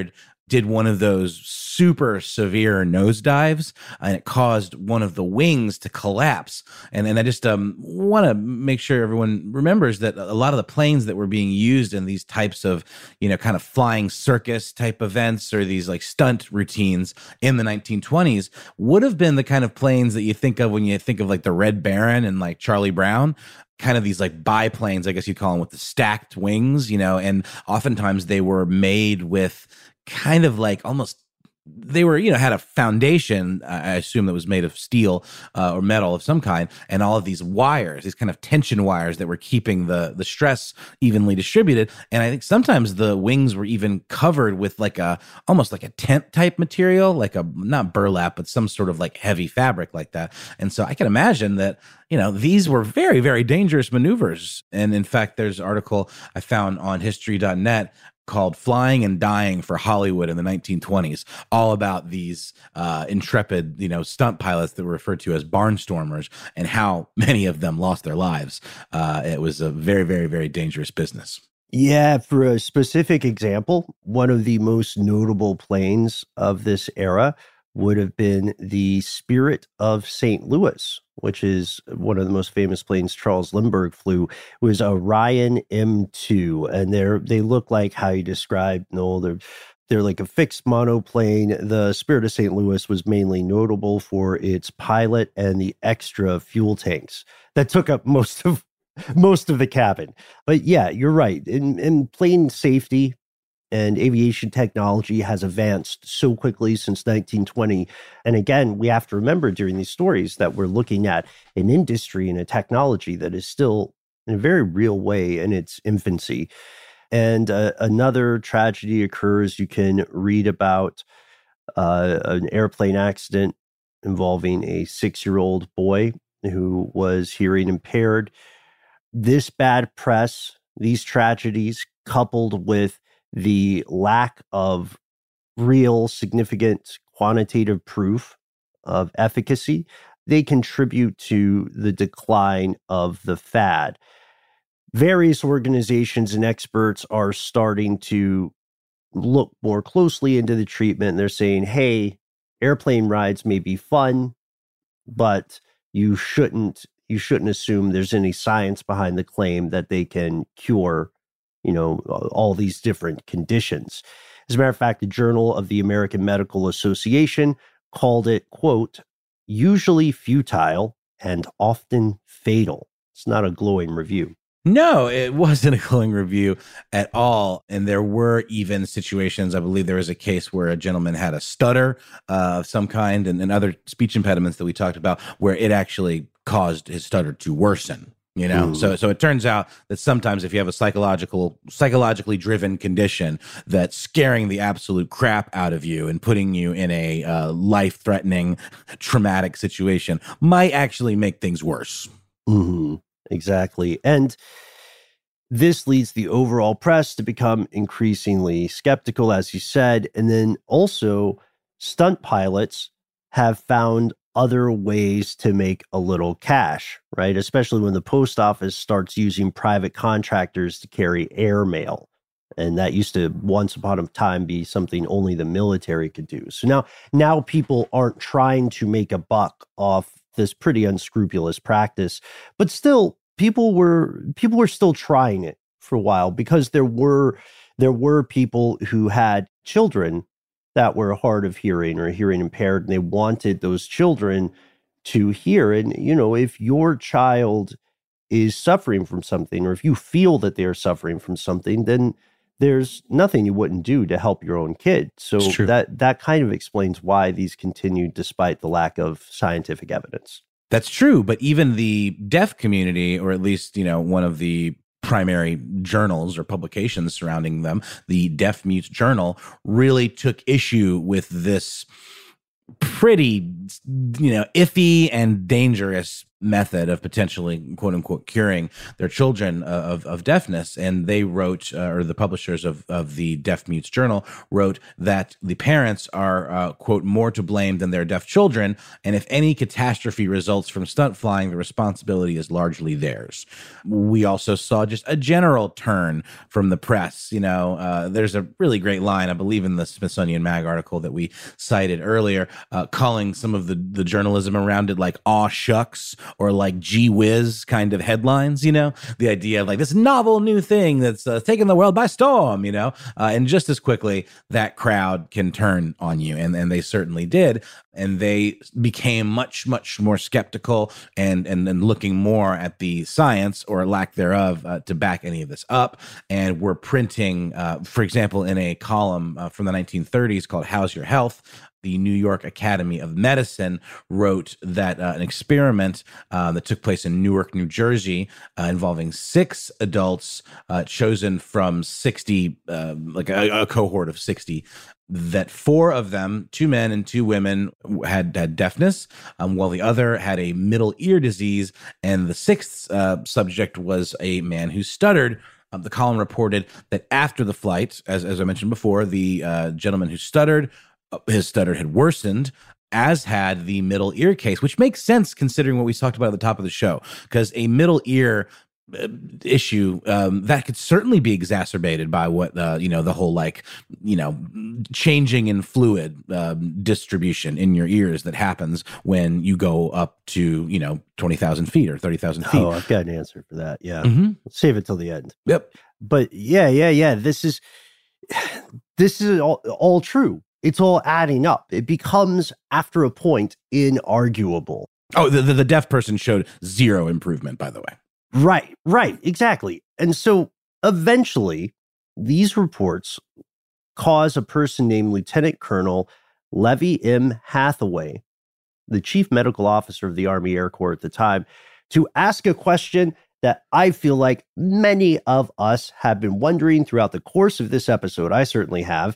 did one of those super severe nosedives, and it caused one of the wings to collapse. And, and I just um, want to make sure everyone remembers that a lot of the planes that were being used in these types of, you know, kind of flying circus type events or these like stunt routines in the nineteen twenties would have been the kind of planes that you think of when you think of like the Red Baron and like Charlie Brown. Kind of these like biplanes, I guess you'd call them, with the stacked wings, you know, and oftentimes they were made with kind of like almost, they were, you know, had a foundation, I assume, that was made of steel uh, or metal of some kind, and all of these wires, these kind of tension wires that were keeping the the stress evenly distributed. And I think sometimes the wings were even covered with like a, almost like a tent type material, like a, not burlap, but some sort of like heavy fabric like that. And so I can imagine that, you know, these were very, very dangerous maneuvers. And in fact, there's an article I found on history dot net called Flying and Dying for Hollywood in the nineteen twenties, all about these uh, intrepid, you know, stunt pilots that were referred to as barnstormers and how many of them lost their lives. Uh, it was a very, very, very dangerous business. Yeah, for a specific example, one of the most notable planes of this era would have been the Spirit of Saint Louis, which is one of the most famous planes Charles Lindbergh flew. It was a Ryan M two, and they're they look like how you described, Noel. They're they're like a fixed monoplane. The Spirit of Saint Louis was mainly notable for its pilot and the extra fuel tanks that took up most of most of the cabin. But yeah, you're right. In in plane safety and aviation technology has advanced so quickly since nineteen twenty. And again, we have to remember during these stories that we're looking at an industry and a technology that is still in a very real way in its infancy. And uh, another tragedy occurs. You can read about uh, an airplane accident involving a six-year-old boy who was hearing impaired. This bad press, these tragedies, coupled with the lack of real significant quantitative proof of efficacy, they contribute to the decline of the fad. Various organizations and experts are starting to look more closely into the treatment. They're saying, hey, airplane rides may be fun, but you shouldn't you shouldn't assume there's any science behind the claim that they can cure, you know, all these different conditions. As a matter of fact, the Journal of the American Medical Association called it, quote, usually futile and often fatal. It's not a glowing review. No, it wasn't a glowing review at all. And there were even situations, I believe there was a case where a gentleman had a stutter uh, of some kind and, and other speech impediments that we talked about, where it actually caused his stutter to worsen. You know, Ooh. so so it turns out that sometimes if you have a psychological, psychologically driven condition, that scaring the absolute crap out of you and putting you in a uh, life-threatening, traumatic situation might actually make things worse. Mm-hmm. Exactly. And this leads the overall press to become increasingly skeptical, as you said. And then also, stunt pilots have found other ways to make a little cash, right? Especially when the post office starts using private contractors to carry air mail. And that used to, once upon a time, be something only the military could do. So now, now people aren't trying to make a buck off this pretty unscrupulous practice, but still, people were people were still trying it for a while, because there were there were people who had children that were hard of hearing or hearing impaired, and they wanted those children to hear. And, you know, if your child is suffering from something, or if you feel that they're suffering from something, then there's nothing you wouldn't do to help your own kid. So that that kind of explains why these continued despite the lack of scientific evidence. That's true. But even the deaf community, or at least, you know, one of the primary journals or publications surrounding them, the Deaf Mute Journal, really took issue with this pretty, you know, iffy and dangerous method of potentially quote unquote curing their children uh, of, of deafness. And they wrote, uh, or the publishers of, of the Deaf Mutes Journal wrote that the parents are, uh, quote, more to blame than their deaf children. And if any catastrophe results from stunt flying, the responsibility is largely theirs. We also saw just a general turn from the press. You know, uh, there's a really great line, I believe in the Smithsonian Mag article that we cited earlier, uh, calling some of the, the journalism around it like aw shucks, or like gee whiz kind of headlines, you know, the idea of like this novel new thing that's uh, taken the world by storm, you know, uh, and just as quickly that crowd can turn on you. And, and they certainly did. And they became much, much more skeptical and, and, and looking more at the science or lack thereof uh, to back any of this up. And we're printing, uh, for example, in a column uh, from the nineteen thirties called How's Your Health? The New York Academy of Medicine wrote that uh, an experiment uh, that took place in Newark, New Jersey, uh, involving six adults uh, chosen from sixty, uh, like a, a cohort of sixty, that four of them, two men and two women, had, had deafness, um, while the other had a middle ear disease, and the sixth uh, subject was a man who stuttered. Um, the column reported that after the flight, as, as I mentioned before, the uh, gentleman who stuttered, his stutter had worsened, as had the middle ear case, which makes sense considering what we talked about at the top of the show, because a middle ear uh, issue um, that could certainly be exacerbated by what, uh, you know, the whole like, you know, changing in fluid um, distribution in your ears that happens when you go up to, you know, twenty thousand feet or thirty thousand feet. Oh, I've got an answer for that. Yeah. Mm-hmm. Save it till the end. Yep. But yeah, yeah, yeah. This is, this is all, all true. It's all adding up. It becomes, after a point, inarguable. Oh, the, the, the deaf person showed zero improvement, by the way. Right, right, exactly. And so eventually, these reports cause a person named Lieutenant Colonel Levy M. Hathaway, the chief medical officer of the Army Air Corps at the time, to ask a question that I feel like many of us have been wondering throughout the course of this episode. I certainly have.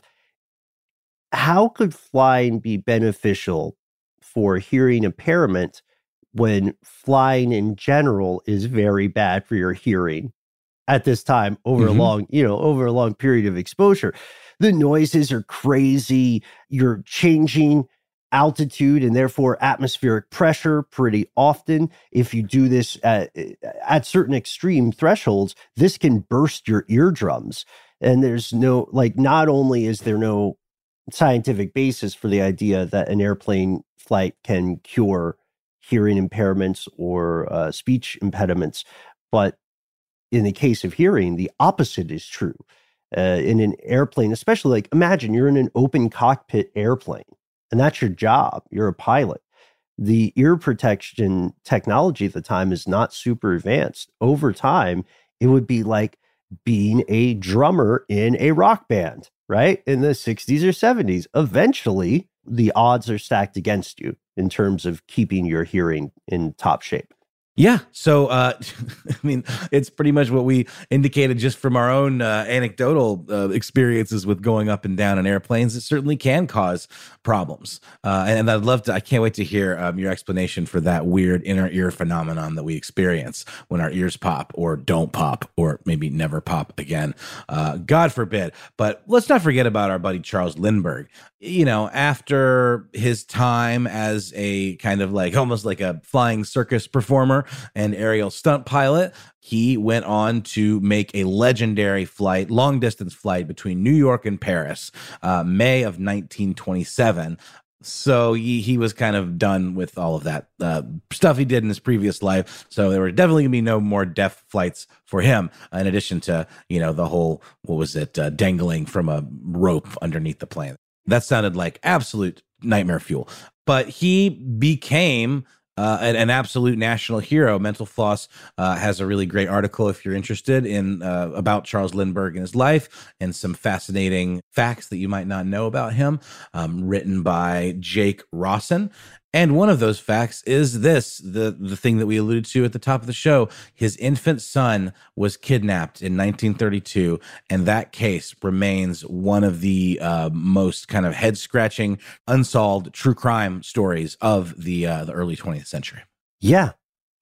How could flying be beneficial for hearing impairment when flying in general is very bad for your hearing at this time over mm-hmm. a long, you know, over a long period of exposure? The noises are crazy. You're changing altitude and therefore atmospheric pressure pretty often. If you do this at, at certain extreme thresholds, this can burst your eardrums. And there's no, like, not only is there no scientific basis for the idea that an airplane flight can cure hearing impairments or uh, speech impediments, but in the case of hearing, the opposite is true. Uh, in an airplane, especially, like, imagine you're in an open cockpit airplane, and that's your job. You're a pilot. The ear protection technology at the time is not super advanced. Over time, it would be like being a drummer in a rock band, right? In the sixties or seventies. Eventually, the odds are stacked against you in terms of keeping your hearing in top shape. Yeah. So, uh, I mean, it's pretty much what we indicated just from our own uh, anecdotal uh, experiences with going up and down in airplanes. It certainly can cause problems. Uh, and, and I'd love to, I can't wait to hear um, your explanation for that weird inner ear phenomenon that we experience when our ears pop or don't pop or maybe never pop again. Uh, God forbid. But let's not forget about our buddy Charles Lindbergh. You know, after his time as a kind of like almost like a flying circus performer and aerial stunt pilot, he went on to make a legendary flight, long distance flight between New York and Paris, uh, May of nineteen twenty-seven. So he, he was kind of done with all of that uh, stuff he did in his previous life. So there were definitely going to be no more deaf flights for him, in addition to, you know, the whole, what was it, uh, dangling from a rope underneath the plane. That sounded like absolute nightmare fuel. But he became uh, an, an absolute national hero. Mental Floss uh, has a really great article, if you're interested, in uh, about Charles Lindbergh and his life and some fascinating facts that you might not know about him, um, written by Jake Rawson. And one of those facts is this, the, the thing that we alluded to at the top of the show. His infant son was kidnapped in nineteen thirty-two, and that case remains one of the uh, most kind of head-scratching, unsolved true crime stories of the uh, the early twentieth century. Yeah.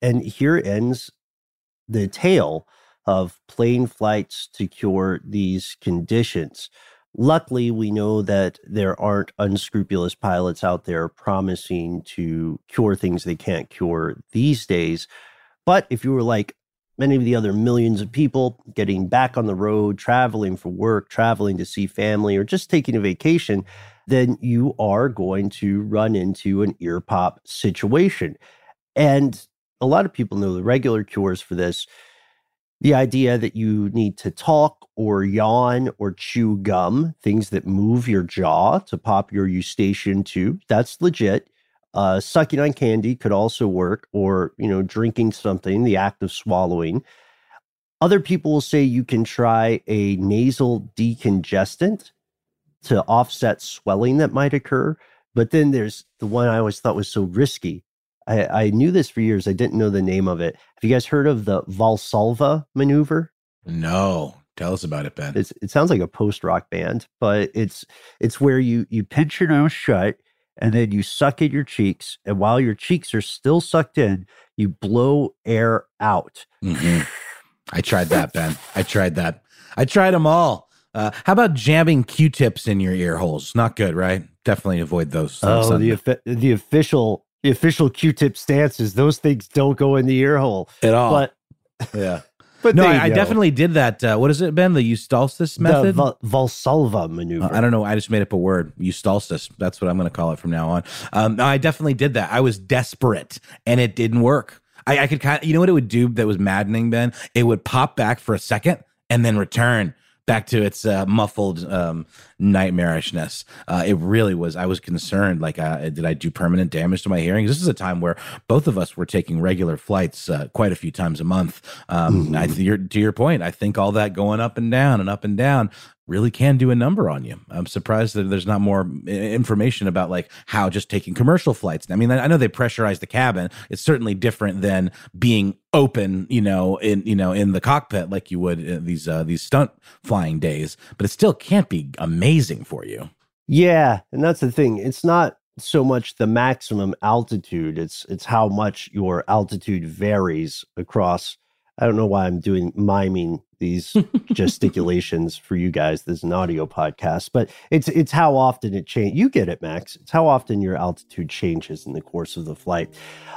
And here ends the tale of plane flights to cure these conditions. Luckily, we know that there aren't unscrupulous pilots out there promising to cure things they can't cure these days. But if you were like many of the other millions of people getting back on the road, traveling for work, traveling to see family, or just taking a vacation, then you are going to run into an ear pop situation. And a lot of people know the regular cures for this. The idea that you need to talk or yawn or chew gum, things that move your jaw to pop your eustachian tube, that's legit. Uh, sucking on candy could also work, or, you know, drinking something, the act of swallowing. Other people will say you can try a nasal decongestant to offset swelling that might occur. But then there's the one I always thought was so risky. I, I knew this for years. I didn't know the name of it. Have you guys heard of the Valsalva maneuver? No. Tell us about it, Ben. It's, it sounds like a post-rock band, but it's it's where you you pinch your nose shut and then you suck in your cheeks. And while your cheeks are still sucked in, you blow air out. Mm-hmm. I tried that, Ben. I tried that. I tried them all. Uh, how about jamming Q-tips in your ear holes? Not good, right? Definitely avoid those. Oh, the, the official... The official Q-tip stance is those things don't go in the ear hole at all. But yeah, but no, I, I definitely did that. Uh, what has it been? The Eustalsis method, the Val- Valsalva maneuver. Uh, I don't know. I just made up a word. Eustalsis. That's what I'm going to call it from now on. Um, no, I definitely did that. I was desperate, and it didn't work. I, I could kind of, you know what it would do that was maddening, Ben? It would pop back for a second and then return back to its uh, muffled um, nightmarishness. Uh, it really was. I was concerned. Like, uh, did I do permanent damage to my hearing? This is a time where both of us were taking regular flights uh, quite a few times a month. Um, mm-hmm. I, to, your, to your point, I think all that going up and down and up and down really can do a number on you. I'm surprised that there's not more information about like how just taking commercial flights. I mean, I know they pressurize the cabin. It's certainly different than being open, you know, in you know in the cockpit like you would in these uh, these stunt flying days. But it still can't be amazing for you. Yeah, and that's the thing. It's not so much the maximum altitude. It's it's how much your altitude varies across. I don't know why I'm doing miming these gesticulations for you guys. This is an audio podcast, but it's it's how often it changes. You get it, Max. It's how often your altitude changes in the course of the flight.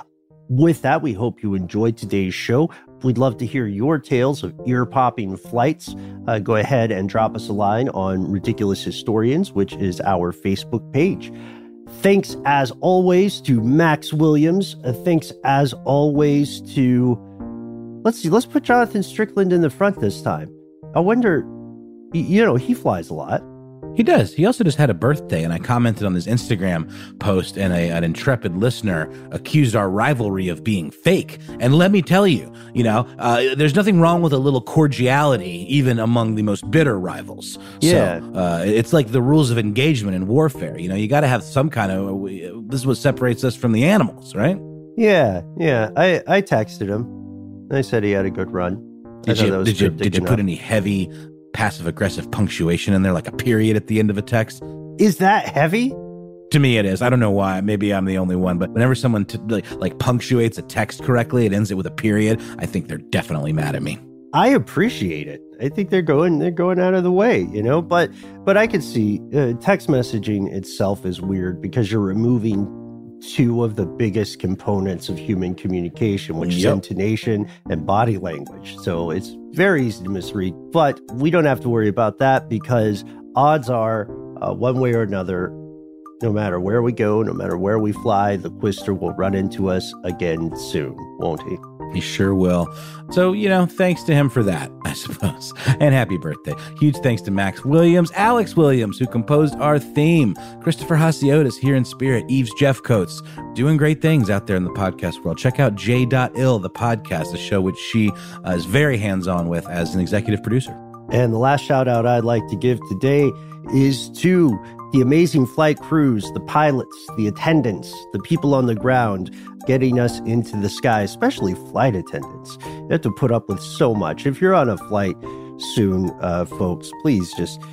With that, we hope you enjoyed today's show. We'd love to hear your tales of ear-popping flights. Uh, go ahead and drop us a line on Ridiculous Historians, which is our Facebook page. Thanks, as always, to Max Williams. Uh, thanks, as always, to... Let's see, let's put Jonathan Strickland in the front this time. I wonder, you know, he flies a lot. He does. He also just had a birthday, and I commented on his Instagram post, and a, an intrepid listener accused our rivalry of being fake. And let me tell you, you know, uh, there's nothing wrong with a little cordiality, even among the most bitter rivals. Yeah. So uh, it's like the rules of engagement in warfare. You know, you got to have some kind of, this is what separates us from the animals, right? Yeah, yeah. I, I texted him. I said he had a good run. Did you, did you, did you put any heavy passive-aggressive punctuation in there, like a period at the end of a text? Is that heavy? To me, it is. I don't know why. Maybe I'm the only one. But whenever someone t- like, like punctuates a text correctly, it ends it with a period, I think they're definitely mad at me. I appreciate it. I think they're going they're going out of the way, you know. But but I could see uh, text messaging itself is weird because you're removing two of the biggest components of human communication, which yep. is intonation and body language. So it's very easy to misread, but we don't have to worry about that because odds are uh, one way or another, no matter where we go, no matter where we fly, the Quister will run into us again soon, won't he? He sure will. So, you know, thanks to him for that, I suppose. And happy birthday. Huge thanks to Max Williams, Alex Williams, who composed our theme, Christopher Hasiotis here in spirit, Eves Jeffcoats, doing great things out there in the podcast world. Check out J ill, the podcast, a show which she uh, is very hands-on with as an executive producer. And the last shout out I'd like to give today is to the amazing flight crews, the pilots, the attendants, the people on the ground getting us into the sky, especially flight attendants. You have to put up with so much. If you're on a flight soon, uh, folks, please just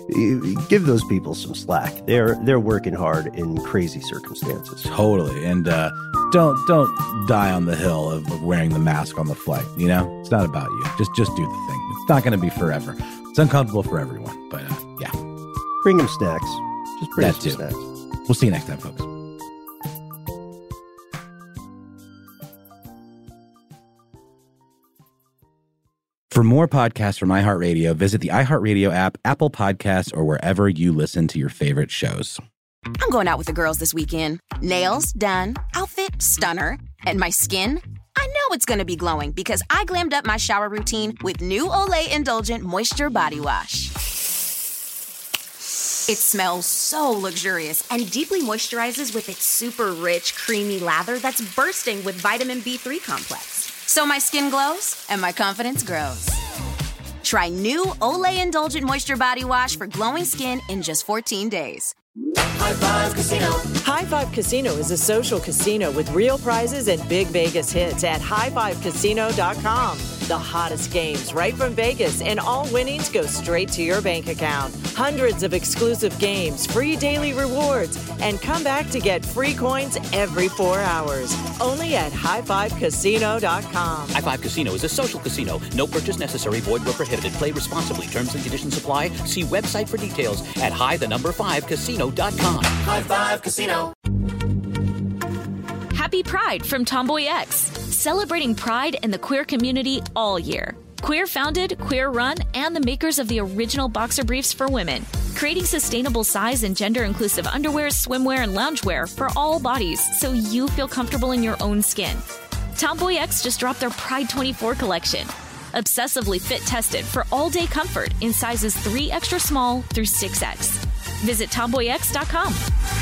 give those people some slack. They're they're working hard in crazy circumstances. Totally. And uh, don't don't die on the hill of, of wearing the mask on the flight. You know, it's not about you. Just just do the thing. It's not going to be forever. It's uncomfortable for everyone. But uh, yeah, bring them snacks. Just bring that some too. snacks. We'll see you next time, folks. For more podcasts from iHeartRadio, visit the iHeartRadio app, Apple Podcasts, or wherever you listen to your favorite shows. I'm going out with the girls this weekend. Nails done, outfit stunner, and my skin? I know it's going to be glowing because I glammed up my shower routine with new Olay Indulgent Moisture Body Wash. It smells so luxurious and deeply moisturizes with its super rich, creamy lather that's bursting with vitamin B three complex. So my skin glows and my confidence grows. Try new Olay Indulgent Moisture Body Wash for glowing skin in just fourteen days. High Five Casino. High Five Casino is a social casino with real prizes and big Vegas hits at high five casino dot com. The hottest games right from Vegas, and all winnings go straight to your bank account. Hundreds of exclusive games, free daily rewards, and come back to get free coins every four hours. Only at high five casino dot com. High Five Casino is a social casino. No purchase necessary. Void where prohibited. Play responsibly. Terms and conditions apply. See website for details at high the number five casino dot com. High Five Casino. Happy Pride from Tomboy X, celebrating pride and the queer community all year. Queer founded, queer run, and the makers of the original boxer briefs for women, creating sustainable size and gender inclusive underwear, swimwear, and loungewear for all bodies so you feel comfortable in your own skin. Tomboy X just dropped their Pride twenty-four collection, obsessively fit tested for all day comfort in sizes three extra small through six X. Visit tomboy x dot com.